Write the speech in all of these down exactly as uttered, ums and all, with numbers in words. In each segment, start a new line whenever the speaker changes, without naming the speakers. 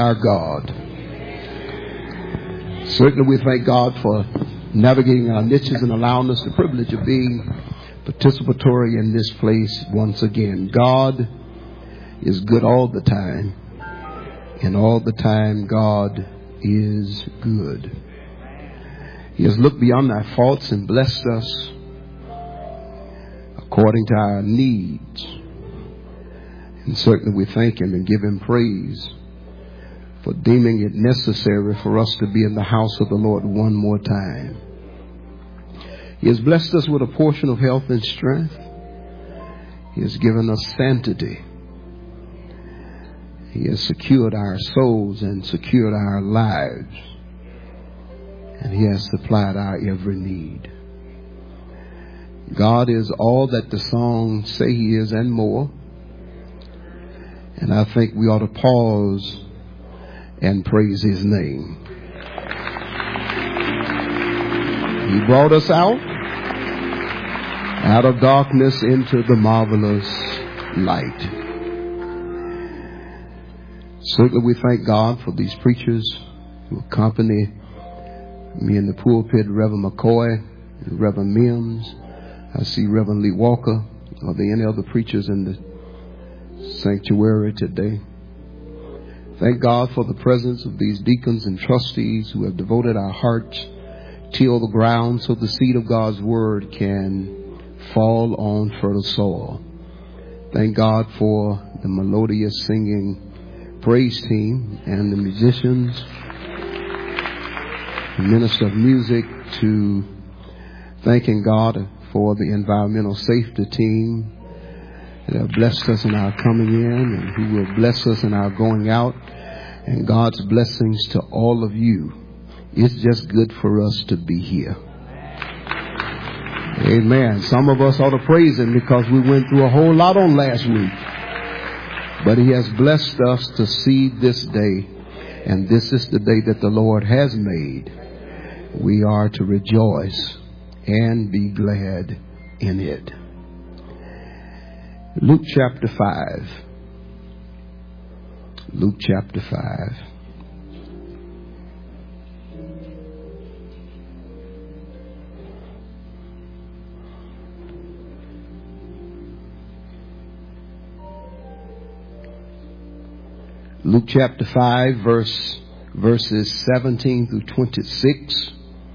Our God. Certainly we thank God for navigating our niches and allowing us the privilege of being participatory in this place once again. God is good all the time, and all the time God is good. He has looked beyond our faults and blessed us according to our needs. And certainly we thank Him and give Him praise for deeming it necessary for us to be in the house of the Lord one more time. He has blessed us with a portion of health and strength. He has given us sanctity. He has secured our souls and secured our lives. And He has supplied our every need. God is all that the songs say He is and more. And I think we ought to pause and praise His name. He brought us out, out of darkness into the marvelous light. Certainly we thank God for these preachers who accompany me in the pulpit, Reverend McCoy and Reverend Mims. I see Reverend Lee Walker. Are there any other preachers in the sanctuary today? Thank God for the presence of these deacons and trustees who have devoted our hearts, till the ground so the seed of God's word can fall on fertile soil. Thank God for the melodious singing praise team and the musicians, the minister of music, to thanking God for the environmental safety team that have blessed us in our coming in and who will bless us in our going out. And God's blessings to all of you. It's just good for us to be here. Amen. Some of us ought to praise Him because we went through a whole lot on last week. But He has blessed us to see this day. And this is the day that the Lord has made. We are to rejoice and be glad in it. Luke chapter five. Luke chapter five. Luke chapter five, verse verses seventeen through twenty-six.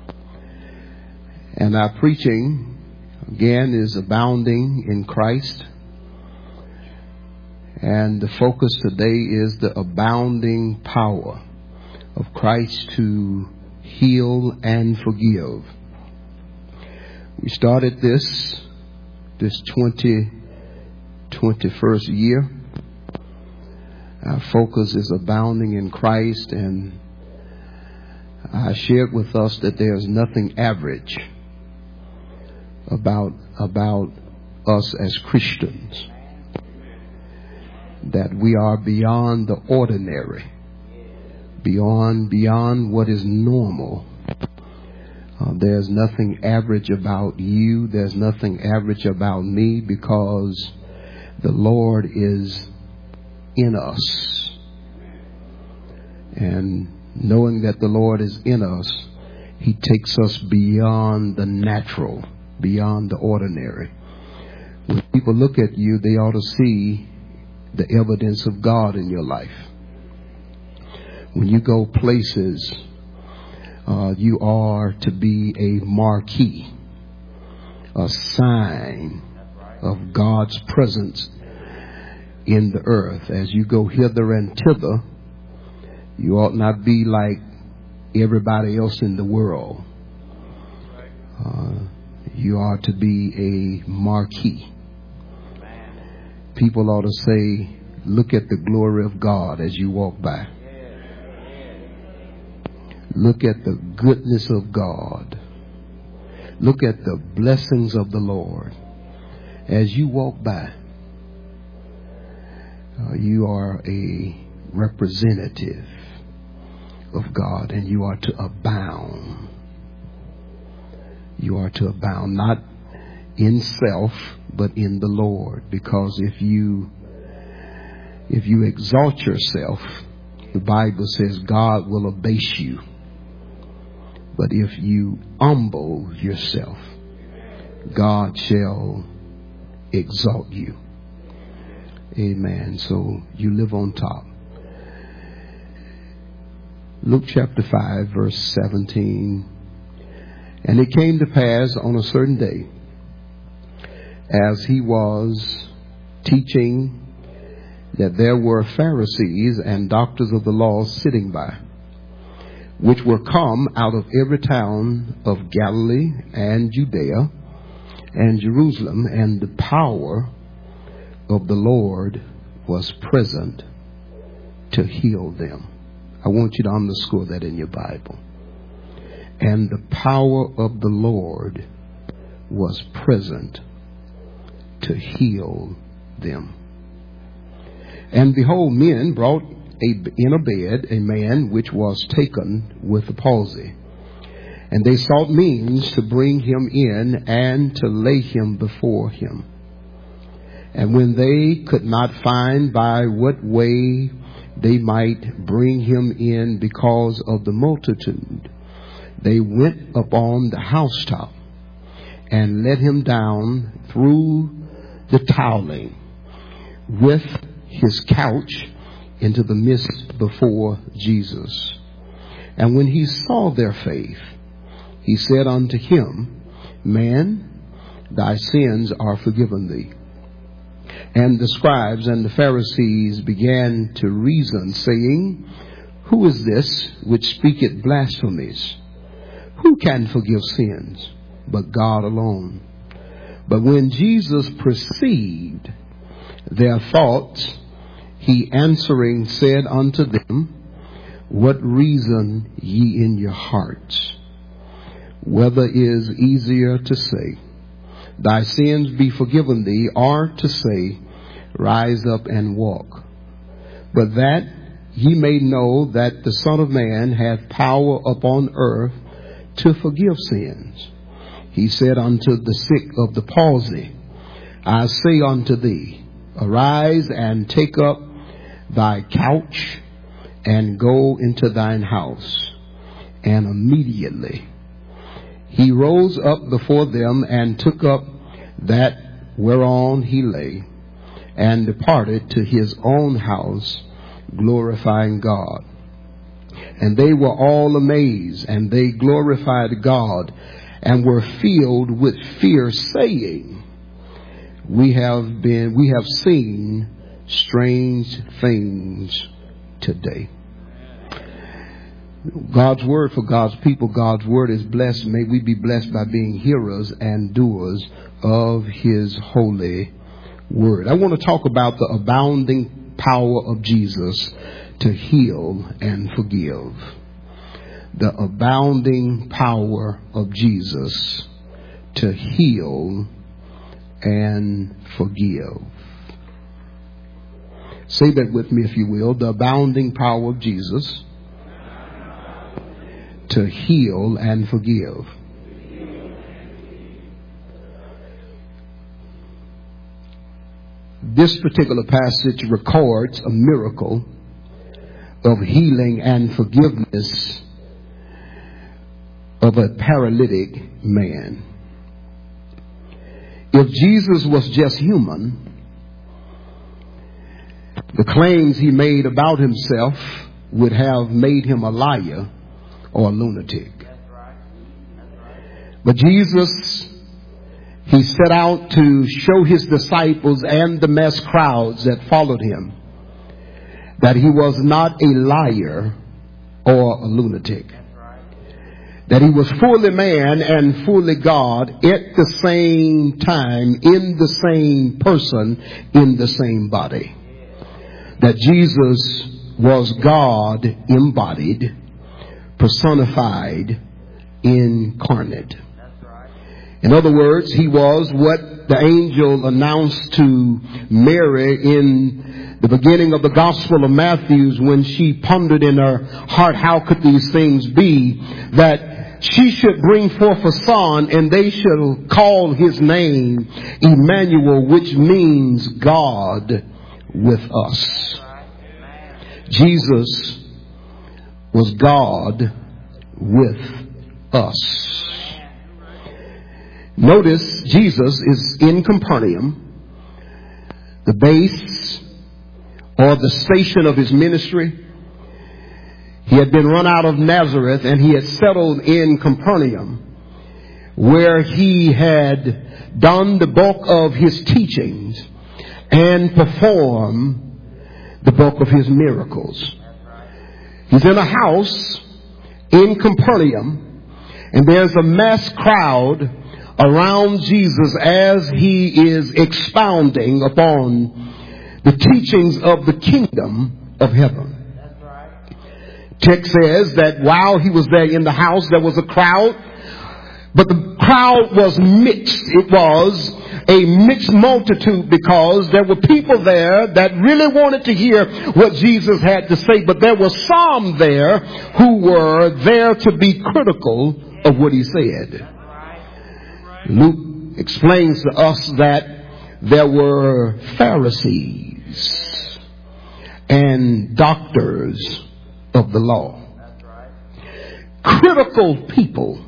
And our preaching again is abounding in Christ. And the focus today is the abounding power of Christ to heal and forgive. We started this, this twenty twenty-first year. Our focus is abounding in Christ, and I shared with us that there's nothing average about, about us as Christians. That we are beyond the ordinary, beyond beyond what is normal. Uh, there's nothing average about you. There's nothing average about me, because the Lord is in us. And knowing that the Lord is in us, He takes us beyond the natural, beyond the ordinary. When people look at you, they ought to see the evidence of God in your life. When you go places, uh, you are to be a marquee, a sign of God's presence in the earth. As you go hither and thither, you ought not be like everybody else in the world. Uh, you are to be a marquee. People ought to say, look at the glory of God as you walk by. Look at the goodness of God. Look at the blessings of the Lord. As you walk by, uh, you are a representative of God, and you are to abound. You are to abound, not in self, but in the Lord. Because if you if you exalt yourself, The Bible says God will abase you. But if you humble yourself, God shall exalt you. Amen. So you live on top. Luke chapter five, verse seventeen. And it came to pass on a certain day, as he was teaching, that there were Pharisees and doctors of the law sitting by, which were come out of every town of Galilee and Judea and Jerusalem, and the power of the Lord was present to heal them. I want you to underscore that in your Bible. And the power of the Lord was present to heal them. And behold, men brought a, in a bed a man which was taken with the palsy. And they sought means to bring him in and to lay him before him. And when they could not find by what way they might bring him in because of the multitude, they went upon the housetop and let him down through the toweling with his couch into the midst before Jesus. And when he saw their faith, he said unto him, Man, thy sins are forgiven thee. And the scribes and the Pharisees began to reason, saying, Who is this which speaketh blasphemies? Who can forgive sins but God alone? But when Jesus perceived their thoughts, he answering said unto them, What reason ye in your hearts? Whether is easier to say, Thy sins be forgiven thee, or to say, Rise up and walk? But that ye may know that the Son of Man hath power upon earth to forgive sins. He said unto the sick of the palsy, I say unto thee, Arise and take up thy couch and go into thine house. And immediately he rose up before them and took up that whereon he lay, and departed to his own house, glorifying God. And they were all amazed, and they glorified God, and were filled with fear, saying, We have been, we have seen strange things today. God's word for God's people. God's word is blessed. May we be blessed by being hearers and doers of his holy word. I want to talk about the abounding power of Jesus to heal and forgive. The abounding power of Jesus to heal and forgive. Say that with me, if you will. The abounding power of Jesus to heal and forgive. This particular passage records a miracle of healing and forgiveness of a paralytic man. If Jesus was just human, the claims he made about himself would have made him a liar or a lunatic. But Jesus, he set out to show his disciples and the mass crowds that followed him that he was not a liar or a lunatic. That he was fully man and fully God at the same time, in the same person, in the same body. That Jesus was God embodied, personified, incarnate. In other words, he was what the angel announced to Mary in the beginning of the Gospel of Matthew when she pondered in her heart, how could these things be? That she should bring forth a son and they shall call his name Emmanuel, which means God with us. Jesus was God with us. Notice Jesus is in Capernaum, the base or the station of his ministry. He had been run out of Nazareth and he had settled in Capernaum, where he had done the bulk of his teachings and performed the bulk of his miracles. He's in a house in Capernaum, and there's a mass crowd around Jesus as he is expounding upon the teachings of the kingdom of heaven. Text says that while he was there in the house, there was a crowd, but the crowd was mixed. It was a mixed multitude because there were people there that really wanted to hear what Jesus had to say, but there were some there who were there to be critical of what he said. Luke explains to us that there were Pharisees and doctors of the law. Critical people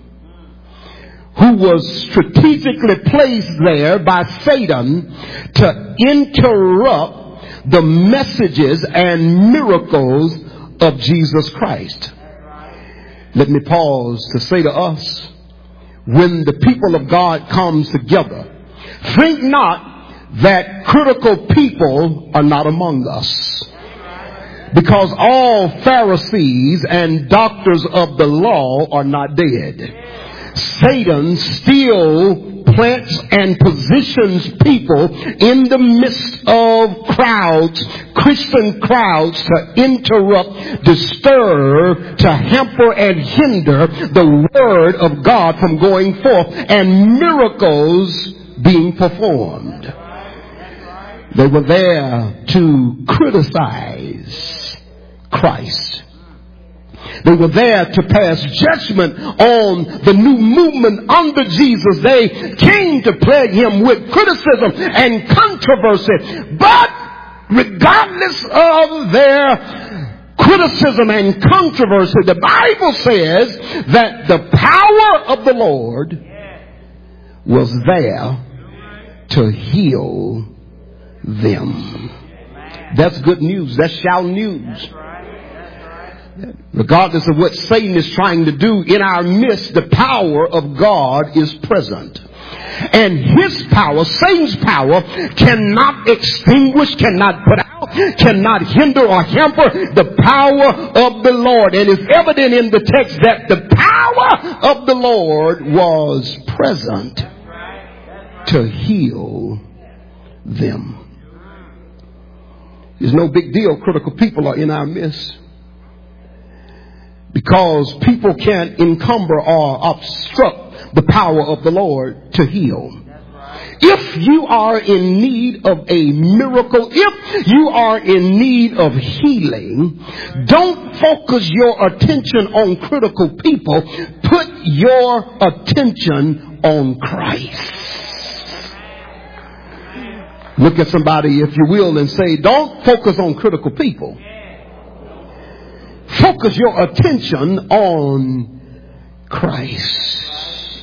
who was strategically placed there by Satan to interrupt the messages and miracles of Jesus Christ. Let me pause to say to us, when the people of God comes together, think not that critical people are not among us. Because all Pharisees and doctors of the law are not dead. Satan still plants and positions people in the midst of crowds, Christian crowds, to interrupt, disturb, to hamper and hinder the word of God from going forth and miracles being performed. They were there to criticize Christ. They were there to pass judgment on the new movement under Jesus. They came to plague him with criticism and controversy. But regardless of their criticism and controversy, the Bible says that the power of the Lord was there to heal them. That's good news. That's shout news. Regardless of what Satan is trying to do in our midst, the power of God is present. And his power, Satan's power, cannot extinguish, cannot put out, cannot hinder or hamper the power of the Lord. And it's evident in the text that the power of the Lord was present to heal them. It's no big deal. Critical people are in our midst. Because people can't encumber or obstruct the power of the Lord to heal. If you are in need of a miracle, if you are in need of healing, don't focus your attention on critical people. Put your attention on Christ. Look at somebody, if you will, and say, don't focus on critical people. Focus your attention on Christ.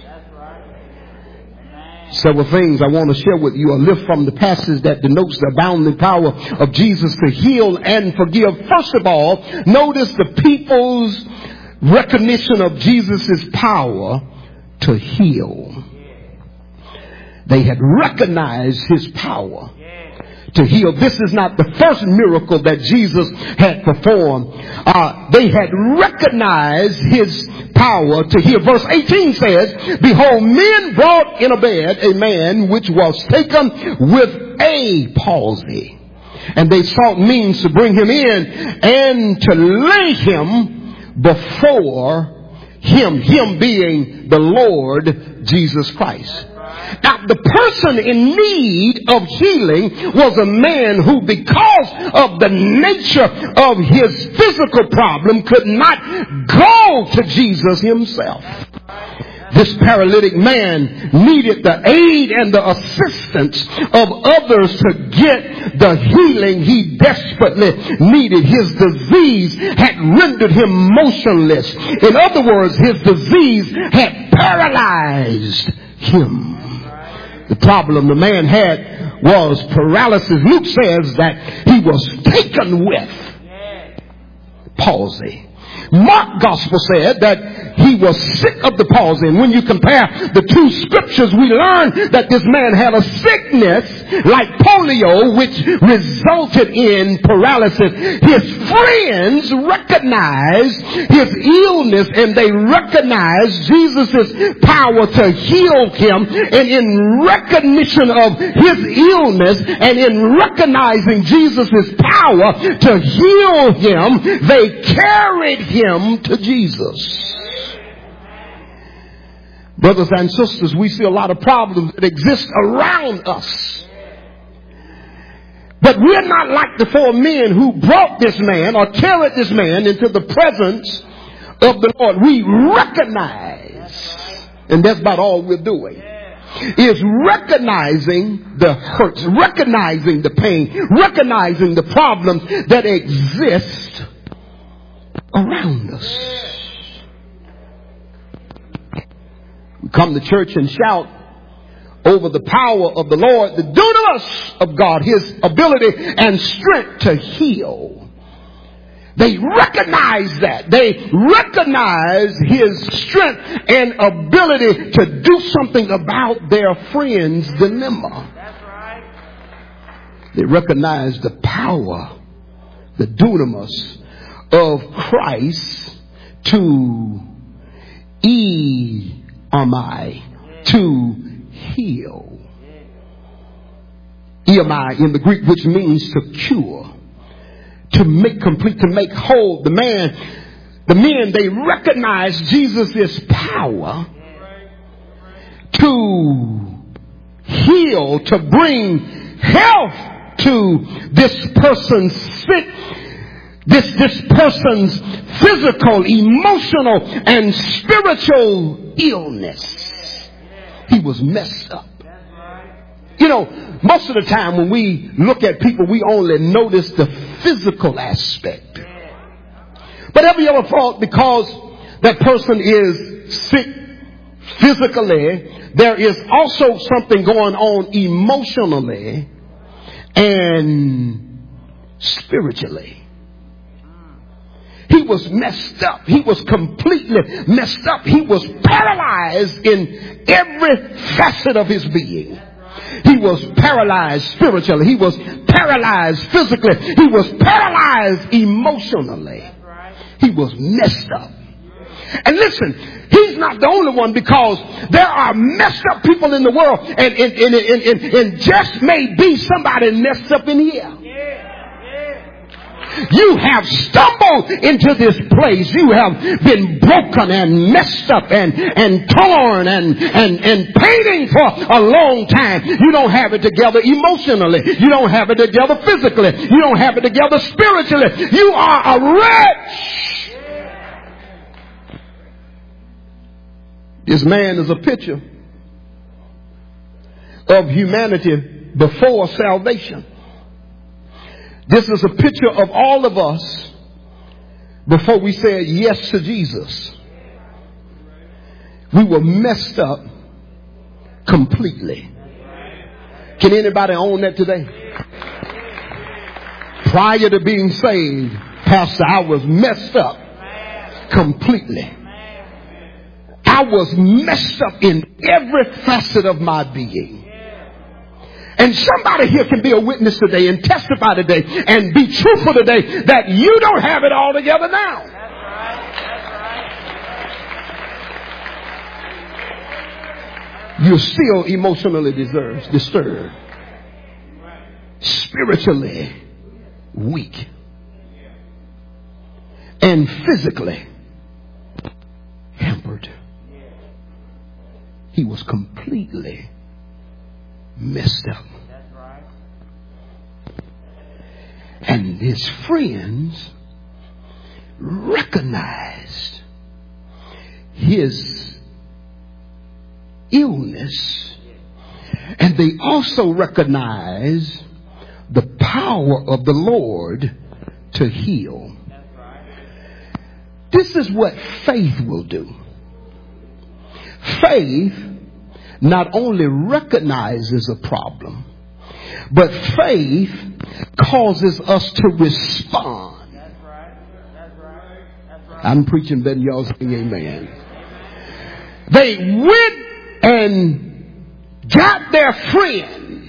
Several things I want to share with you. A lift from the passage that denotes the abounding power of Jesus to heal and forgive. First of all, notice the people's recognition of Jesus' power to heal. They had recognized his power to heal. This is not the first miracle that Jesus had performed. Uh, they had recognized his power to heal. Verse eighteen says, behold, men brought in a bed a man which was taken with a palsy. And they sought means to bring him in and to lay him before him. Him being the Lord Jesus Christ. Now, the person in need of healing was a man who, because of the nature of his physical problem, could not go to Jesus himself. This paralytic man needed the aid and the assistance of others to get the healing he desperately needed. His disease had rendered him motionless. In other words, his disease had paralyzed him. The problem the man had was paralysis. Luke says that he was taken with palsy. Mark gospel said that he was sick of the palsy. And when you compare the two scriptures, we learn that this man had a sickness like polio, which resulted in paralysis. His friends recognized his illness and they recognized Jesus' power to heal him. And in recognition of his illness and in recognizing Jesus' power to heal him, they carried him to Jesus. Brothers and sisters, we see a lot of problems that exist around us. But we're not like the four men who brought this man or carried this man into the presence of the Lord. We recognize, and that's about all we're doing, is recognizing the hurts, recognizing the pain, recognizing the problems that exist around us. We come to church and shout over the power of the Lord, the dunamis of God, his ability and strength to heal. They recognize that. They recognize his strength and ability to do something about their friend's dilemma. That's right. They recognize the power, the dunamis of Christ to eamai, to heal. Eamai in the Greek, which means to cure, to make complete, to make whole. The man, the men, they recognize Jesus' power to heal, to bring health to this person's sick, this, this person's physical, emotional, and spiritual illness. He was messed up. You know, most of the time when we look at people, we only notice the physical aspect. But have you ever thought because that person is sick physically, there is also something going on emotionally and spiritually? He was messed up. He was completely messed up. He was paralyzed in every facet of his being. He was paralyzed spiritually. He was paralyzed physically. He was paralyzed emotionally. He was messed up. And listen, he's not the only one, because there are messed up people in the world, and, and, and, and, and, and just may be somebody messed up in here. You have stumbled into this place. You have been broken and messed up and, and torn and, and, and paining for a long time. You don't have it together emotionally. You don't have it together physically. You don't have it together spiritually. You are a wretch. This man is a picture of humanity before salvation. This is a picture of all of us before we said yes to Jesus. We were messed up completely. Can anybody own that today? Prior to being saved, Pastor, I was messed up completely. I was messed up in every facet of my being. And somebody here can be a witness today and testify today and be truthful today that you don't have it all together now. That's right. That's right. You're still emotionally disturbed, disturbed, spiritually weak, and physically hampered. He was completely messed up. That's right. And his friends recognized his illness, and they also recognize the power of the Lord to heal. This is what faith will do. Faith not only recognizes a problem, but faith causes us to respond. That's right. That's right. That's right. I'm preaching better than y'all saying amen. They went and got their friend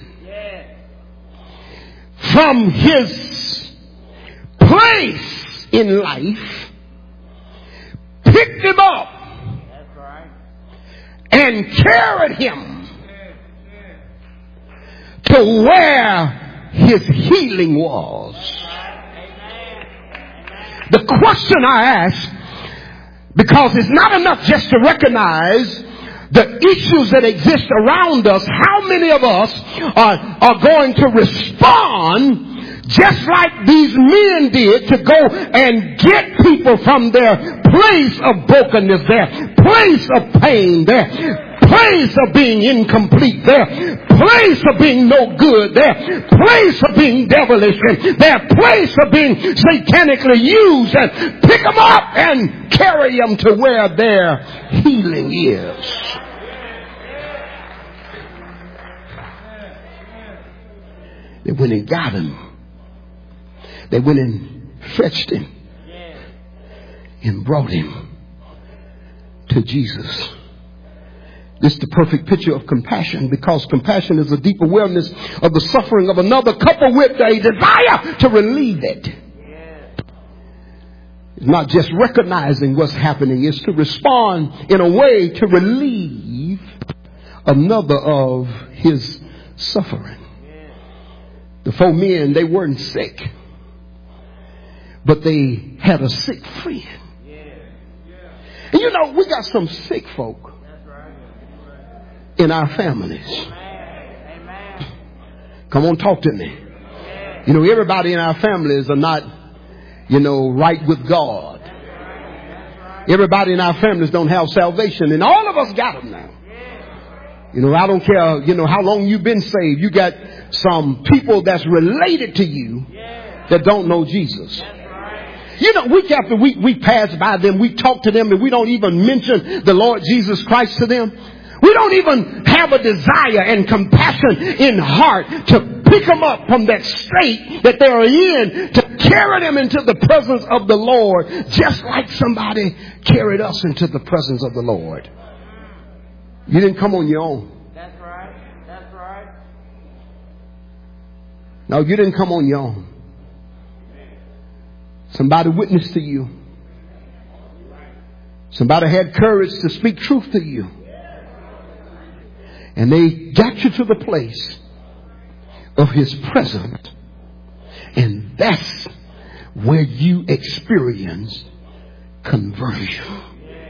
from his place in life, picked him up, and carried him to where his healing was. The question I ask, because it's not enough just to recognize the issues that exist around us, how many of us are, are going to respond just like these men did to go and get people from their place of brokenness, their place of pain, their place of being incomplete, their place of being no good, their place of being devilish, and their place of being satanically used, and pick them up and carry them to where their healing is. They went and got him. They went and fetched him and brought him to Jesus. This is the perfect picture of compassion, because compassion is a deep awareness of the suffering of another, coupled with a desire to relieve it. It's not just recognizing what's happening, it's to respond in a way to relieve another of his suffering. The four men, they weren't sick, but they had a sick friend. And you know, we got some sick folk in our families. Come on, talk to me. You know, everybody in our families are not, you know, right with God. Everybody in our families don't have salvation, and all of us got them now. You know, I don't care, you know, how long you've been saved. You got some people that's related to you that don't know Jesus. You know, week after week, we pass by them, we talk to them, and we don't even mention the Lord Jesus Christ to them. We don't even have a desire and compassion in heart to pick them up from that state that they're in, to carry them into the presence of the Lord, just like somebody carried us into the presence of the Lord. You didn't come on your own. That's right. That's right. No, you didn't come on your own. Somebody witnessed to you. Somebody had courage to speak truth to you. And they got you to the place of his presence. And that's where you experienced conversion.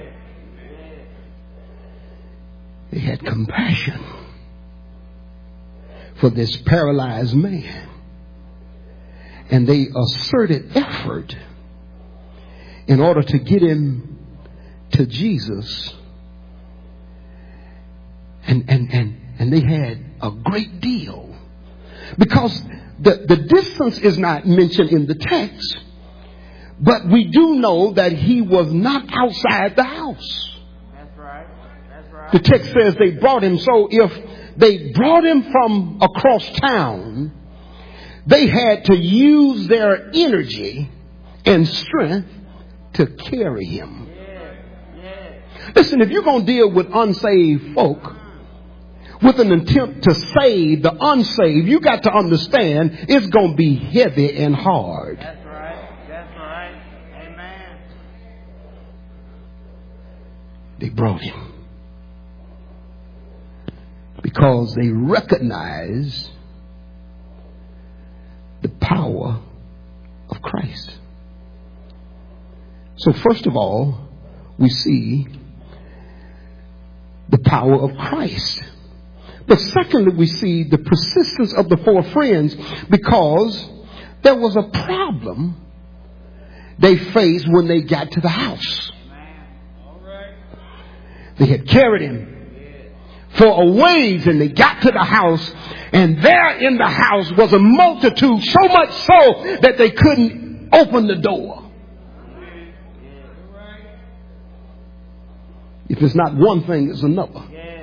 They had compassion for this paralyzed man. And they asserted effort in order to get him to Jesus. And, and, and, and they had a great deal. Because the, the distance is not mentioned in the text. But we do know that he was not outside the house. That's right. That's right. The text says they brought him. So if they brought him from across town, they had to use their energy and strength to carry him. Yeah. Yeah. Listen, if you're going to deal with unsaved folk with an attempt to save the unsaved, you got to understand it's going to be heavy and hard. That's right. That's right. Amen. They brought him because they recognized the power of Christ. So first of all, we see the power of Christ. But secondly, we see the persistence of the four friends, because there was a problem they faced when they got to the house. They had carried him for a ways, and they got to the house, and there in the house was a multitude, so much so that they couldn't open the door. If it's not one thing, it's another.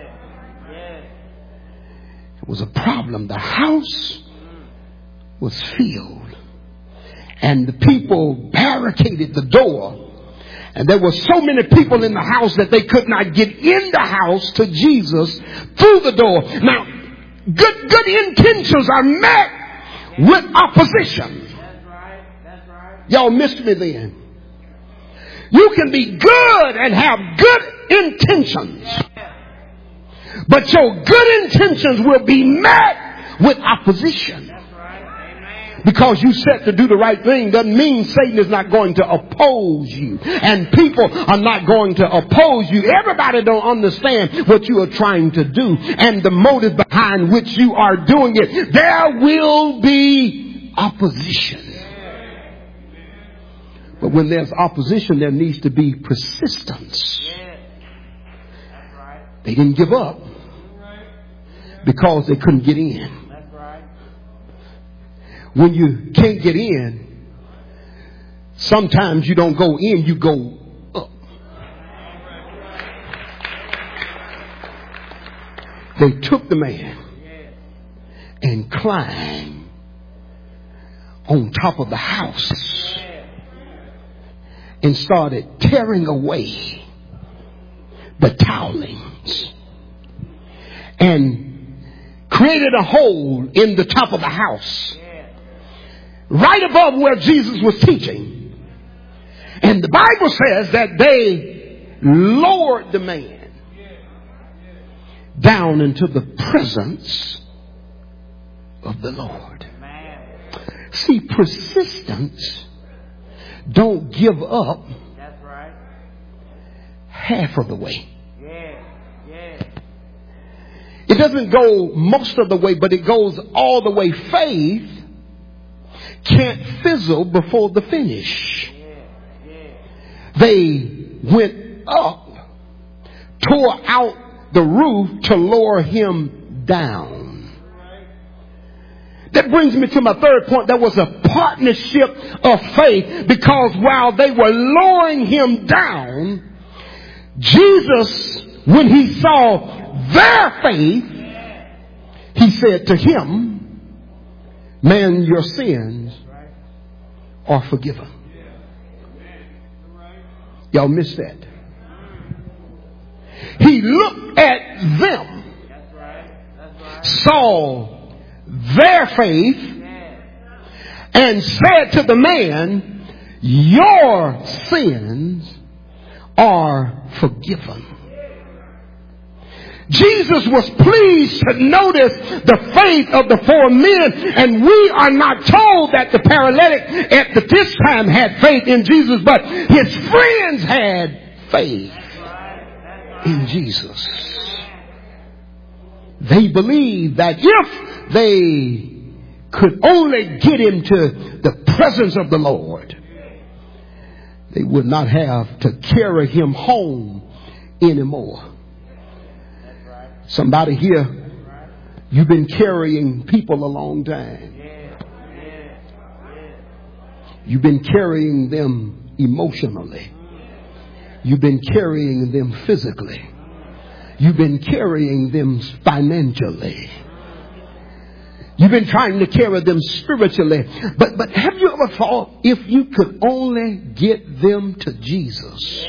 It was a problem. The house was filled, and the people barricaded the door. And there were so many people in the house that they could not get in the house to Jesus through the door. Now, good good intentions are met with opposition.
That's right. That's right.
Y'all missed me then. You can be good and have good intentions, but your good intentions will be met with opposition. Because you set to do the right thing doesn't mean Satan is not going to oppose you. And people are not going to oppose you. Everybody don't understand what you are trying to do and the motive behind which you are doing it. There will be opposition. But when there's opposition, there needs to be persistence. They didn't give up because they couldn't get in. When you can't get in, sometimes you don't go in, you go up. They took the man and climbed on top of the house and started tearing away the towelings and created a hole in the top of the house, right above where Jesus was teaching. And the Bible says that they lowered the man down into the presence of the Lord. See, persistence don't give up half of the way. It doesn't go most of the way, but it goes all the way. Faith can't fizzle before the finish. They went up, tore out the roof to lower him down. That brings me to my third point. There was a partnership of faith, because while they were lowering him down, Jesus, when he saw their faith, he said to him, "Man, your sins are forgiven." Y'all missed that. He looked at them, saw their faith, and said to the man, "Your sins are forgiven." Jesus was pleased to notice the faith of the four men, and we are not told that the paralytic at this time had faith in Jesus, but his friends had faith in Jesus. They believed that if they could only get him to the presence of the Lord, they would not have to carry him home anymore. Somebody here, you've been carrying people a long time. You've been carrying them emotionally. You've been carrying them physically. You've been carrying them financially. You've been trying to carry them spiritually. But, but have you ever thought, if you could only get them to Jesus,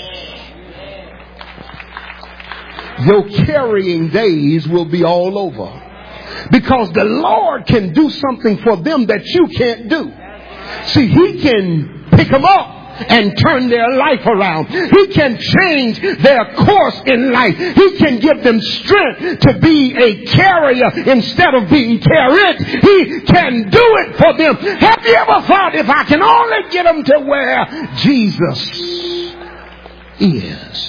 your carrying days will be all over. Because the Lord can do something for them that you can't do. See, he can pick them up and turn their life around. He can change their course in life. He can give them strength to be a carrier instead of being carried. He can do it for them. Have you ever thought, if I can only get them to where Jesus is?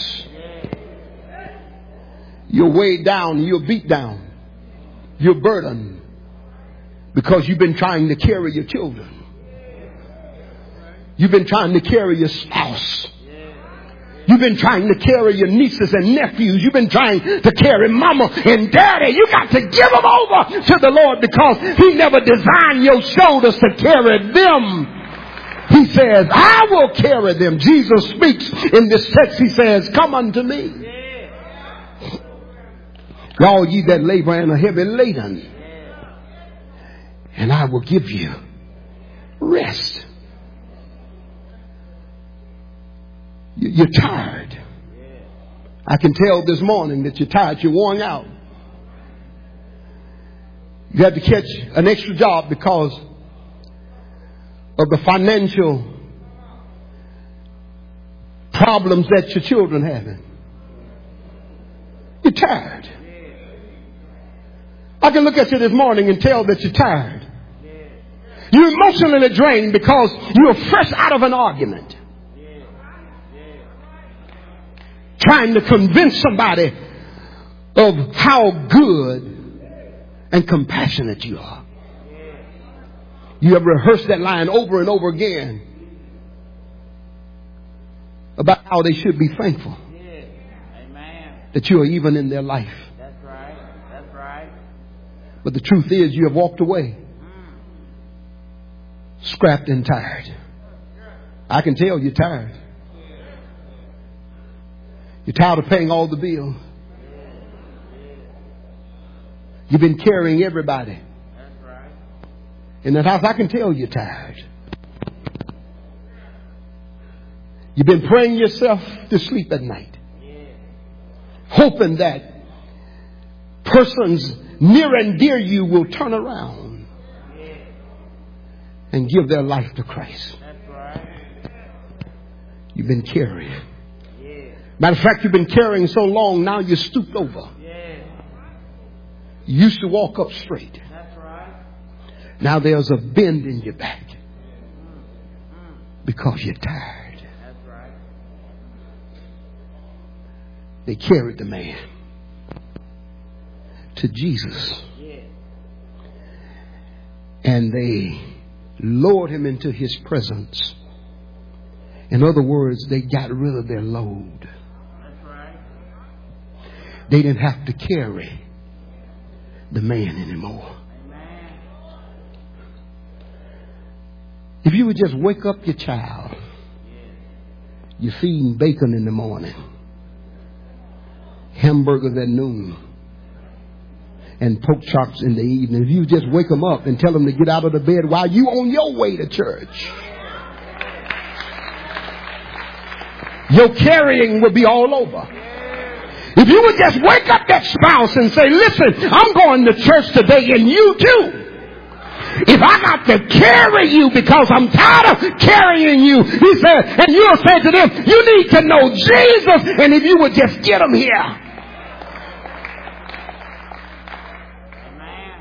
You're weighed down, you're beat down, you're burdened because you've been trying to carry your children. You've been trying to carry your spouse. You You've been trying to carry your nieces and nephews. You've been trying to carry mama and daddy. You got to give them over to the Lord, because He never designed your shoulders to carry them. He says, I will carry them. Jesus speaks in this text. He says, come unto me, all ye that labor and are heavy laden, and I will give you rest. You're tired. I can tell this morning that you're tired. You're worn out. You had to catch an extra job because of the financial problems that your children are having. You're tired. I can look at you this morning and tell that you're tired. You're emotionally drained because you're fresh out of an argument, trying to convince somebody of how good and compassionate you are. You have rehearsed that line over and over again about how they should be thankful that you are even in their life.
That's right. That's right.
But the truth is, you have walked away scrapped and tired. I can tell you're tired. You're tired of paying all the bills. You've been carrying everybody.
That's right.
In that house, I can tell you're tired. You've been praying yourself to sleep at night, hoping that persons near and dear you will turn around and give their life to Christ.
That's right.
You've been carrying. Matter of fact, you've been carrying so long, now you're stooped over. You used to walk up straight.
That's right.
Now there's a bend in your back because you're tired.
That's right.
They carried the man to Jesus,
Yeah.
and they lowered him into His presence. In other words, they got rid of their load.
That's right.
They didn't have to carry the man anymore.
Amen.
If you would just wake up your child, you're feeding bacon in the morning, hamburgers at noon, and pork chops in the evening. If you just wake them up and tell them to get out of the bed while you on your way to church, your carrying will be all over. If you would just wake up that spouse and say, listen, I'm going to church today, and you too. If I got to carry you because I'm tired of carrying you, he said, and you'll say to them, you need to know Jesus. And if you would just get them here.
Amen.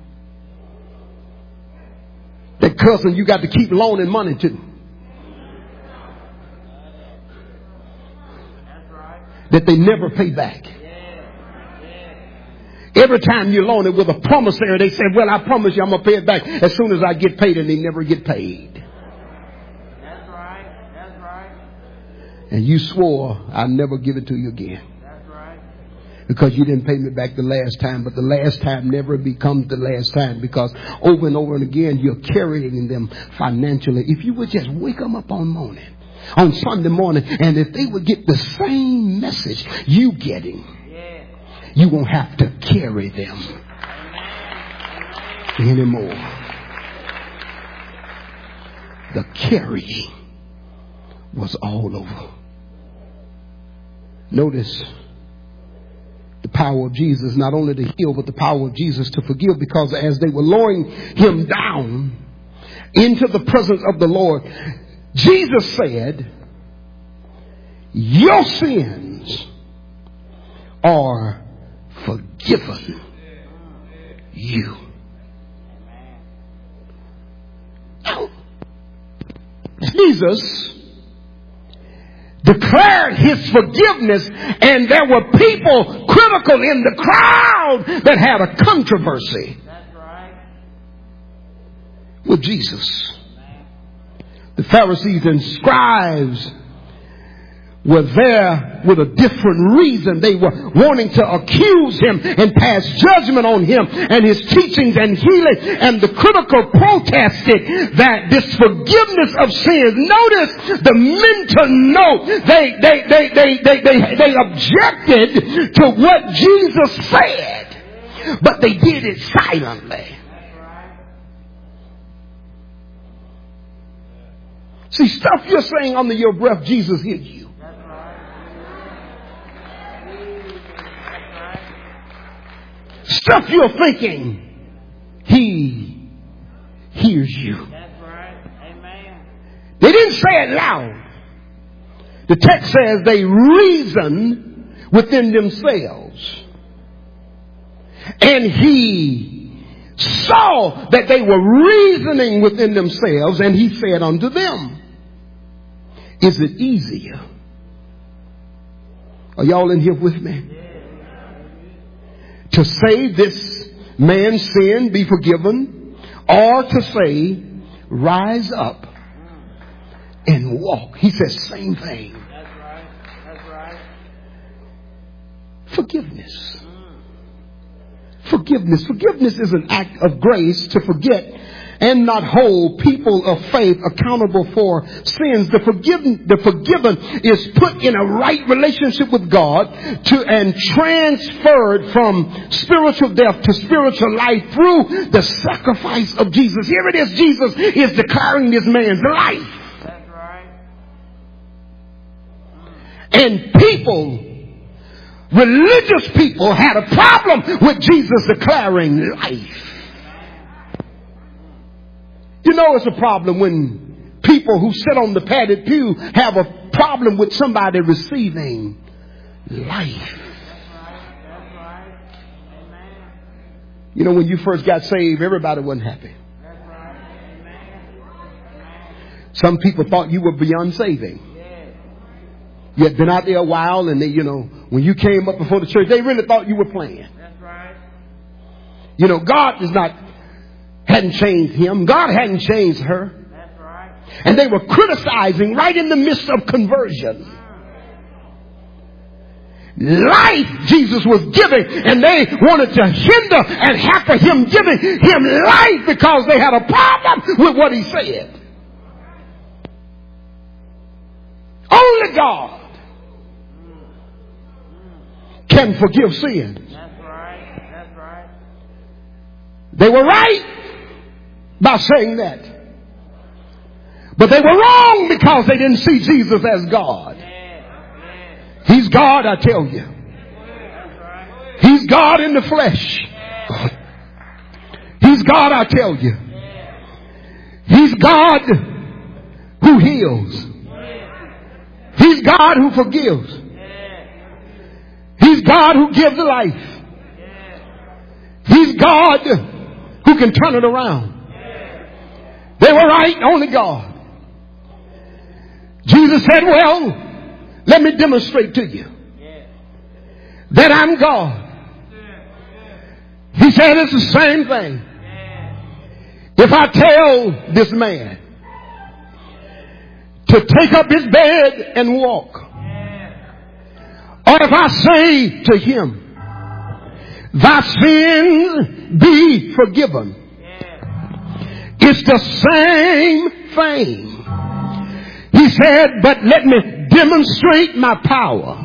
That cousin you got to keep loaning money to, that they never pay back. Every time you loan it with a promissory, they say, well, I promise you I'm going to pay it back as soon as I get paid, and they never get paid.
That's right. That's right.
And you swore, I'll never give it to you again.
That's right.
Because you didn't pay me back the last time, but the last time never becomes the last time, because over and over and again, you're carrying them financially. If you would just wake them up on morning, on Sunday morning, and if they would get the same message you getting, you won't have to carry them anymore. The carrying was all over. Notice the power of Jesus, not only to heal, but the power of Jesus to forgive, because as they were lowering him down into the presence of the Lord, Jesus said, your sins are forgiven you. Now, Jesus declared his forgiveness, and there were people critical in the crowd that had a controversy with Jesus. The Pharisees and scribes were there with a different reason. They were wanting to accuse him and pass judgment on him and his teachings and healing. And the critical protested that this forgiveness of sins. Notice the mental note. They, they, they, they, they, they, they objected to what Jesus said, but they did it silently. See, stuff you're saying under your breath, Jesus hears you. Stuff you're thinking, He hears you.
That's right. Amen.
They didn't say it loud. The text says they reasoned within themselves. And He saw that they were reasoning within themselves, and He said unto them, is it easier? Are y'all in here with me? To say this man's sin be forgiven, or to say rise up and walk. He says same thing.
That's right. That's right.
Forgiveness. Forgiveness. Forgiveness is an act of grace to forget and not hold people of faith accountable for sins. The forgiven, the forgiven is put in a right relationship with God to and transferred from spiritual death to spiritual life through the sacrifice of Jesus. Here it is. Jesus is declaring this man's life.
That's right.
And people, religious people, had a problem with Jesus declaring life. You know it's a problem when people who sit on the padded pew have a problem with somebody receiving life.
That's right. Amen.
You know, when you first got saved, everybody wasn't happy.
That's right. Amen.
Some people thought you were beyond saving.
Yes.
You had been out there a while, and they, you know, when you came up before the church, they really thought you were playing.
That's right.
You know, God is not, hadn't changed him. God hadn't changed her.
That's right.
And they were criticizing right in the midst of conversion. Life Jesus was giving, and they wanted to hinder and hamper him giving him life because they had a problem with what he said. Only God can forgive sins.
That's right. That's right.
They were right by saying that. But they were wrong because they didn't see Jesus as God.
Yes. Yes.
He's God, I tell you.
That's right.
He's God in the flesh. He's God, I tell you. He's God who heals. He's God who forgives. He's God who gives life. He's God who can turn it around. They were right, only God. Jesus said, well, let me demonstrate to you that I'm God. He said it's the same thing. If I tell this man to take up his bed and walk, or if I say to him, thy sins be forgiven, it's the same thing. He said, but let me demonstrate my power.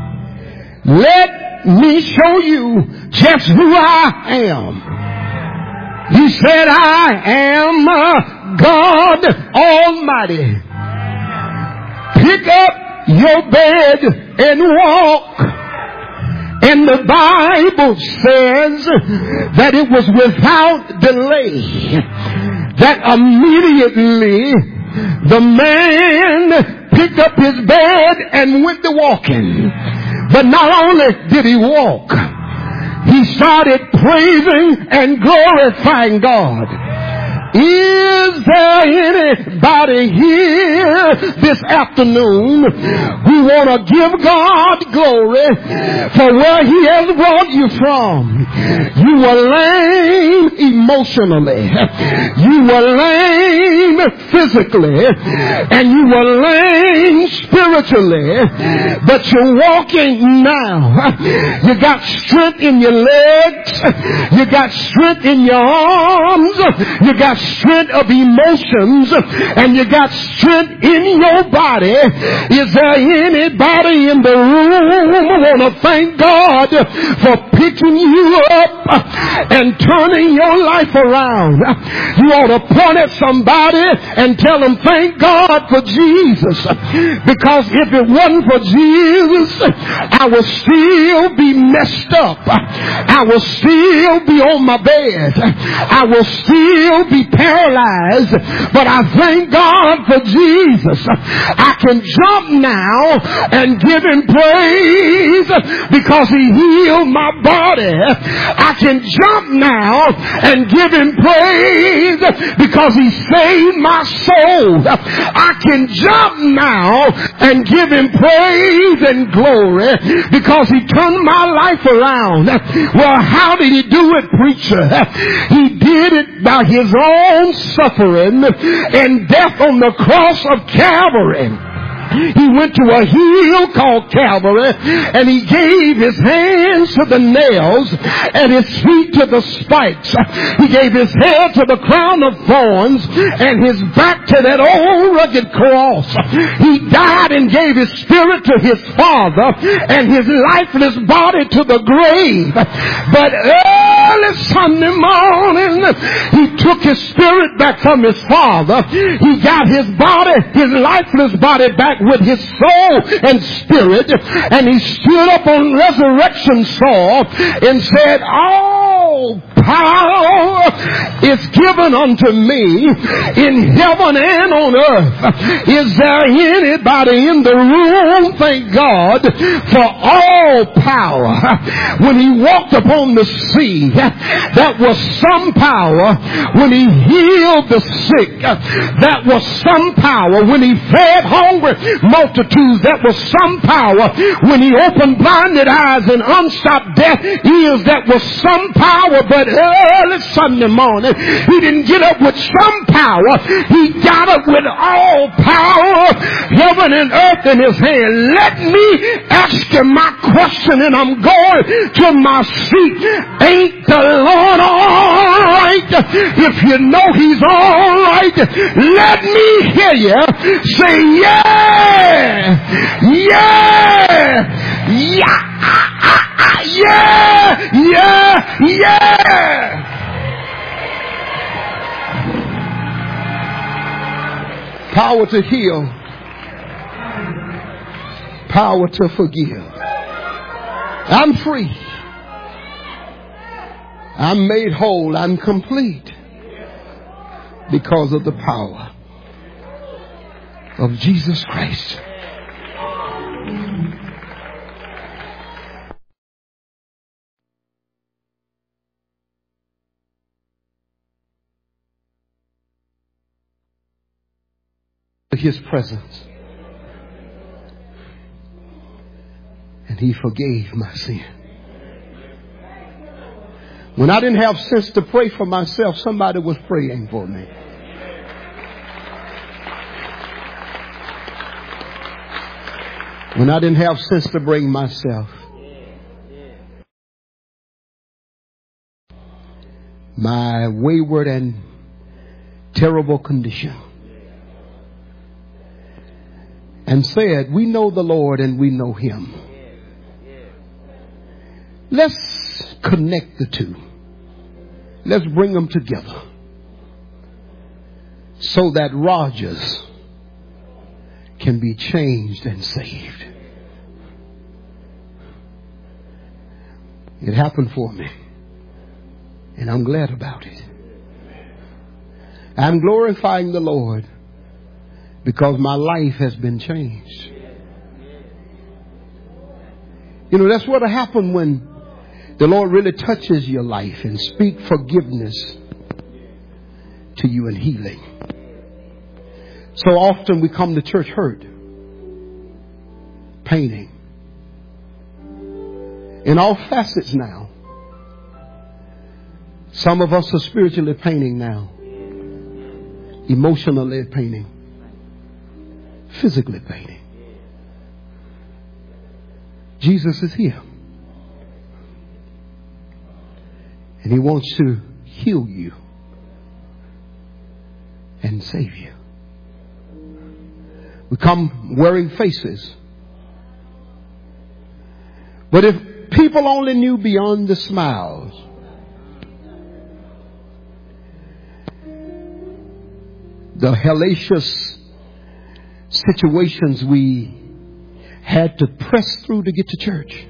Let me show you just who I am. He said, I am God Almighty. Pick up your bed and walk. And the Bible says that it was without delay that immediately the man picked up his bed and went to walking. But not only did he walk, he started praising and glorifying God. Is there anybody here this afternoon who want to give God glory for where He has brought you from? You were lame emotionally. You were lame physically. And you were lame spiritually. But you're walking now. You got strength in your legs. You got strength in your arms. You got strength of emotions, and you got strength in your body. Is there anybody in the room who want to thank God for picking you up and turning your life around? You ought to point at somebody and tell them, thank God for Jesus. Because if it wasn't for Jesus, I would still be messed up. I will still be on my bed. I will still be paralyzed, but I thank God for Jesus. I can jump now and give Him praise because He healed my body. I can jump now and give Him praise because He saved my soul. I can jump now and give Him praise and glory because He turned my life around. Well, how did He do it, preacher? He did it by His own suffering and death on the cross of Calvary. He went to a hill called Calvary, and He gave His hands to the nails and His feet to the spikes. He gave His head to the crown of thorns and His back to that old rugged cross. He died and gave His spirit to His Father and His lifeless body to the grave. But early Sunday morning, He took His spirit back from His Father. He got His body, His lifeless body back with His soul and spirit, and He stood up on resurrection soul and said, all power is given unto me in heaven and on earth. Is there anybody in the room, thank God, for all power? When He walked upon the sea, that was some power. When He healed the sick, that was some power. When He fed hungry multitudes, that was some power. When He opened blinded eyes and unstopped deaf ears, that was some power. But early Sunday morning, He didn't get up with some power. He got up with all power, heaven and earth in His hand. Let me ask you my question, and I'm going to my seat. Ain't the Lord all right? If you know He's all right, let me hear you say, yeah, yeah, yeah, yeah, yeah, yeah. Power to heal, power to forgive. I'm free. I'm made whole. I'm complete because of the power of Jesus Christ. His presence, and He forgave my sin. When I didn't have sense to pray for myself, somebody was praying for me. When I didn't have sense to bring myself, my wayward and terrible condition, and said, we know the Lord and we know Him. Let's connect the two. Let's bring them together so that Rogers can be changed and saved. It happened for me, and I'm glad about it. I'm glorifying the Lord because my life has been changed. You know, that's what happened when the Lord really touches your life and speak forgiveness to you in healing. So often we come to church hurt, paining, in all facets now. Some of us are spiritually paining now, emotionally paining, physically paining. Jesus is here. And He wants to heal you and save you. We come wearing faces. But if people only knew beyond the smiles, the hellacious situations we had to press through to get to church.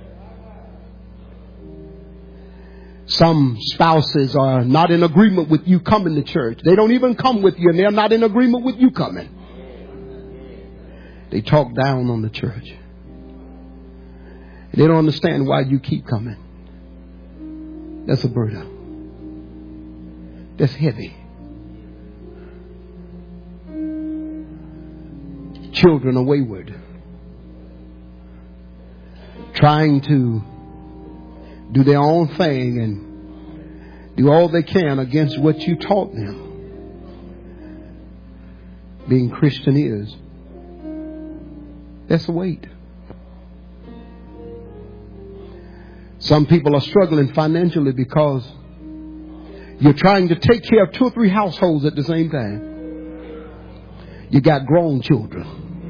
Some spouses are not in agreement with you coming to church. They don't even come with you, and they're not in agreement with you coming. They talk down on the church. They don't understand why you keep coming. That's a burden. That's heavy. Children are wayward, trying to do their own thing and do all they can against what you taught them. Being Christian is. That's a weight. Some people are struggling financially because you're trying to take care of two or three households at the same time. You got grown children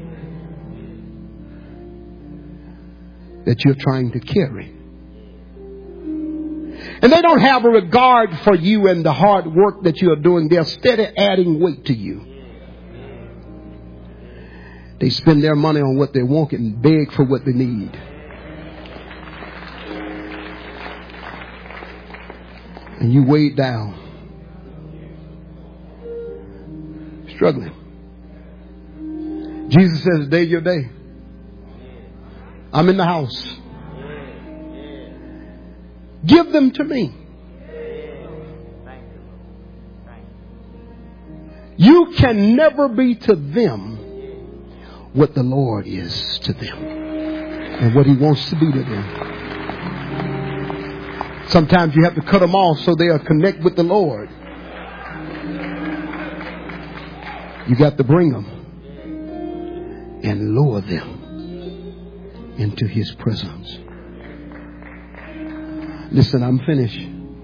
that you're trying to carry. And they don't have a regard for you and the hard work that you're doing. They're steady adding weight to you. They spend their money on what they want and beg for what they need. And you weighed down, struggling. Jesus says, today's your day. I'm in the house. Give them to me. You can never be to them what the Lord is to them and what He wants to be to them. Sometimes you have to cut them off so they'll connect with the Lord. You got to bring them and lure them into His presence. Listen, I'm finished.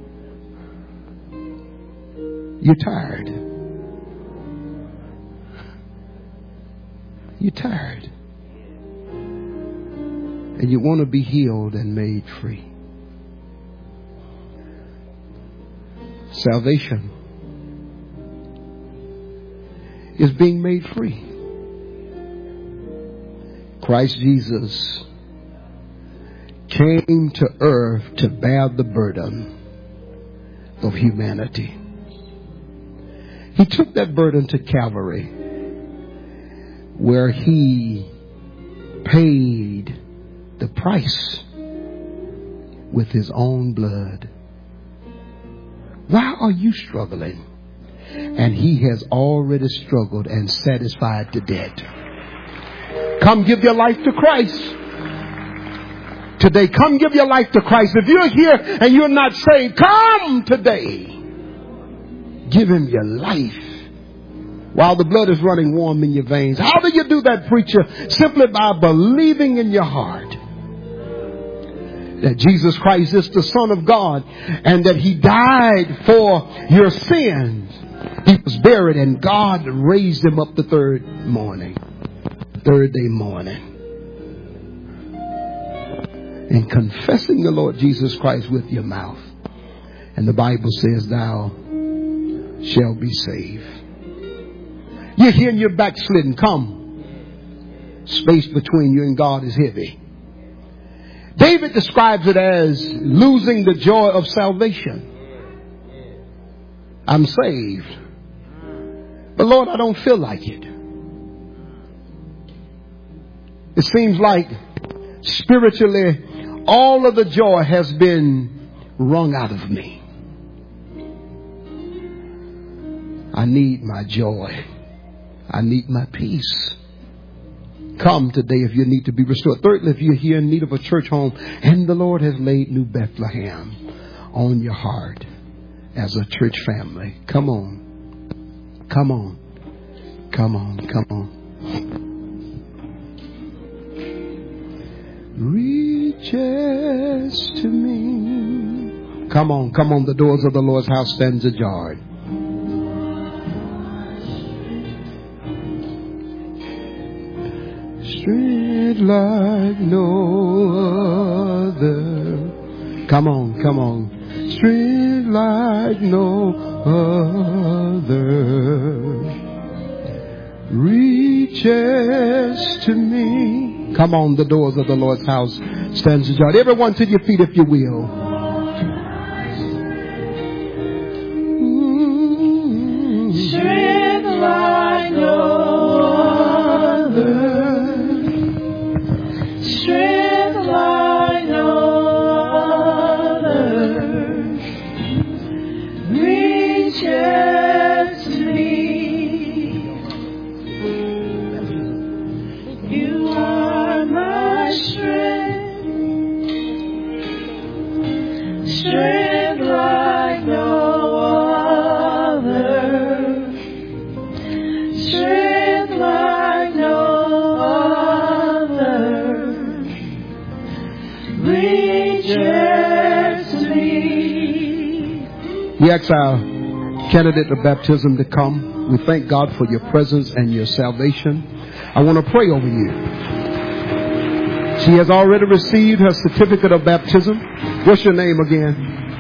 You're tired. You're tired. And you want to be healed and made free. Salvation is being made free. Christ Jesus came to earth to bear the burden of humanity. He took that burden to Calvary, where He paid the price with His own blood. Why are you struggling? And He has already struggled and satisfied the debt. Come give your life to Christ today. Come give your life to Christ. If you're here and you're not saved, come today. Give Him your life while the blood is running warm in your veins. How do you do that, preacher? Simply by believing in your heart that Jesus Christ is the Son of God and that He died for your sins. He was buried and God raised Him up the third morning, third day morning. And confessing the Lord Jesus Christ with your mouth. And the Bible says, thou shalt be saved. You're here and you're backslidden. Come. Space between you and God is heavy. David describes it as losing the joy of salvation. I'm saved. But Lord, I don't feel like it. It seems like spiritually all of the joy has been wrung out of me. I need my joy. I need my peace. Come today if you need to be restored. Thirdly, if you're here in need of a church home and the Lord has laid New Bethlehem on your heart as a church family, come on. Come on. Come on. Come on. Reaches to me. Come on. Come on. The doors of the Lord's house stands ajar. Strength like no other. Come on, come on. Strength like no other reaches to me. Come on, the doors of the Lord's house stands ajar. Everyone to your feet if you will.
Strength like no other. Strength like no other reaches to me. You are my strength. Strength like no other. Strength like no other reaches to me.
We ask our candidate of baptism to come. We thank God for your presence and your salvation. I want to pray over you. She has already received her certificate of baptism. What's your name again?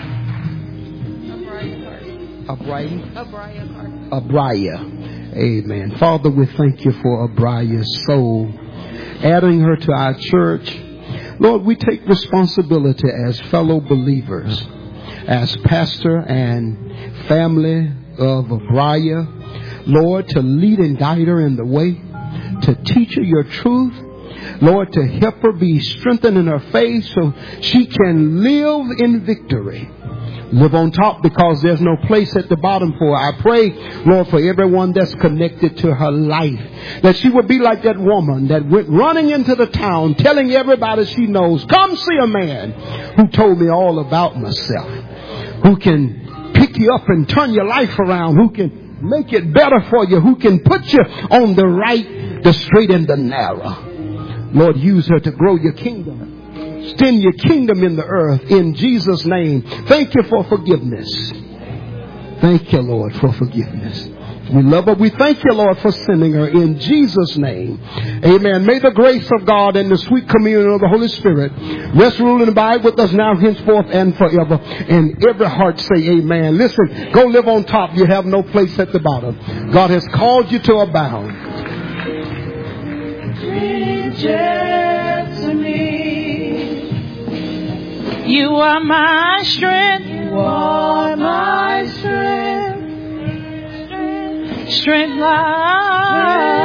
Abraya.
Abraya Carter.
Abraya. Amen. Father, we thank you for Abraya's soul, adding her to our church. Lord, we take responsibility as fellow believers, as pastor and family of Abraya, Lord, to lead and guide her in the way, to teach her your truth, Lord, to help her be strengthened in her faith so she can live in victory. Live on top because there's no place at the bottom for her. I pray, Lord, for everyone that's connected to her life, that she would be like that woman that went running into the town telling everybody she knows, come see a man who told me all about myself, who can pick you up and turn your life around, who can make it better for you, who can put you on the right, the straight and the narrow. Lord, use her to grow your kingdom. Extend your kingdom in the earth in Jesus' name. Thank you for forgiveness. Thank you, Lord, for forgiveness. We love her. We thank you, Lord, for sending her in Jesus' name. Amen. May the grace of God and the sweet communion of the Holy Spirit rest, rule, and abide with us now, henceforth, and forever. And every heart say amen. Listen, go live on top. You have no place at the bottom. God has called you to abound.
Reaches to me. You are my strength. You are my strength. Strength like